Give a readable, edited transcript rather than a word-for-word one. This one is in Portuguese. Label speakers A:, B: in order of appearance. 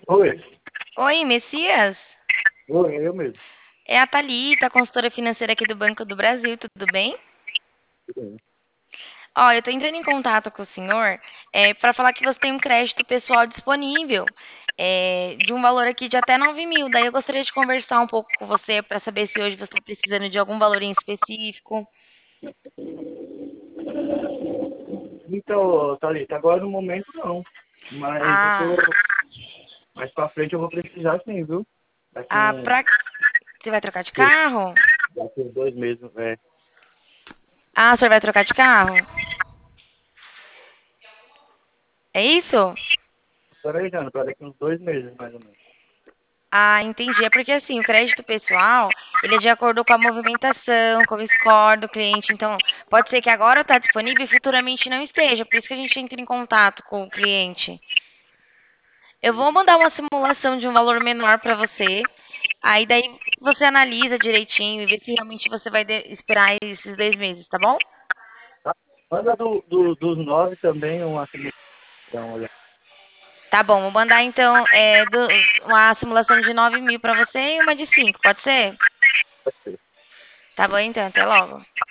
A: Oi,
B: Oi, Messias?
A: oi, eu mesmo.
B: É a Thalita, consultora financeira aqui do Banco do Brasil, tudo bem? Ó, eu tô entrando em contato com o senhor para falar que você tem um crédito pessoal disponível de um valor aqui de até 9.000. Daí eu gostaria de conversar um pouco com você para saber se hoje você está precisando de algum valor em específico.
A: Então, Thalita, agora no momento não, mas eu tô,
B: Ah,
A: mais pra frente eu vou precisar sim, viu? Daqui
B: ah,
A: um,
B: pra... Você vai trocar de carro?
A: daqui uns 2 meses,
B: Ah, o senhor vai trocar de carro? É isso?
A: planejando para daqui uns 2 meses, mais ou menos.
B: Ah, entendi. É porque assim, o crédito pessoal, ele é de acordo com a movimentação, com o score do cliente. Então, pode ser que agora está disponível e futuramente não esteja. Por isso que a gente entra em contato com o cliente. Eu vou mandar uma simulação de um valor menor para você. Aí daí você analisa direitinho e vê se realmente você vai esperar esses 2 meses, tá bom?
A: Tá? Manda dos 9 também uma simulação, olha.
B: Tá bom, vou mandar então uma simulação de 9.000 para você e uma de 5, pode ser?
A: Pode ser.
B: Tá bom então, até logo.